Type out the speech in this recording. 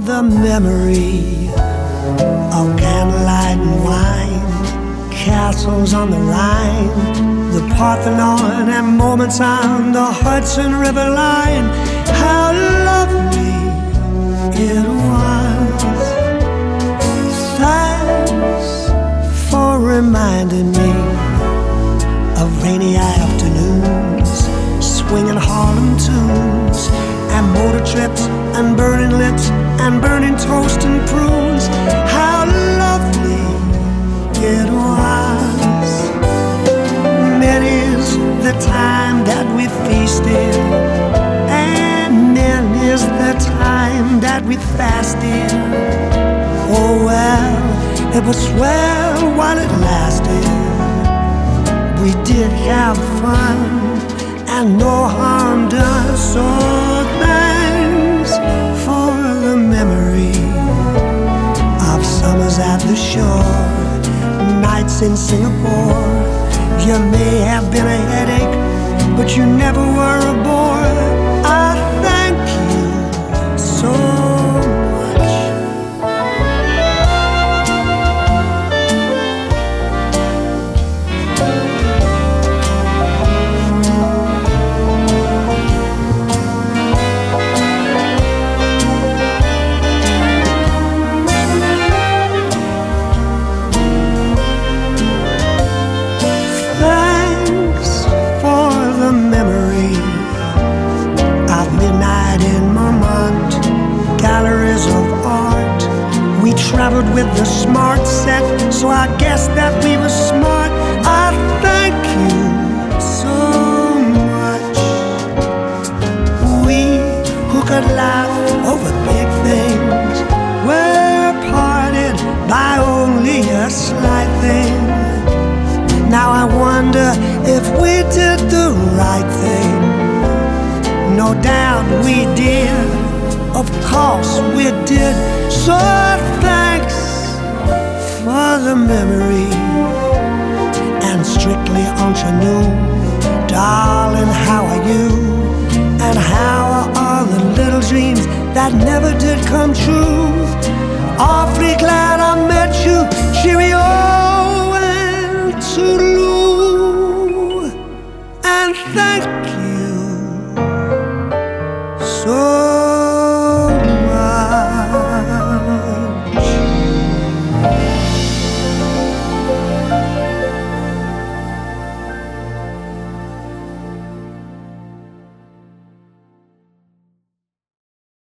the memory of candlelight and wine, castles on the Rhine, the Parthenon and moments on the Hudson River line. How lovely it was. Thanks for reminding me of rainy afternoons, swinging Harlem tunes, and motor trips, and burning lips, and burning toast and prunes. How lovely it was. Many's the time that we feasted, and many's the time that we fasted. Oh well, it was swell while it lasted. We did have fun and no harm done. So thanks for the memory of summers at the shore, nights in Singapore. You may have been a headache, but you never were a bore. I thank you so much. Traveled with the smart set, so I guess that we were smart. I thank you so much. We who could laugh over big things were parted by only a slight thing. Now I wonder if we did the right thing. No doubt we did, of course we did. So thanks for the memory, and strictly entre nous, darling, how are you? And how are all the little dreams that never did come true? Awfully glad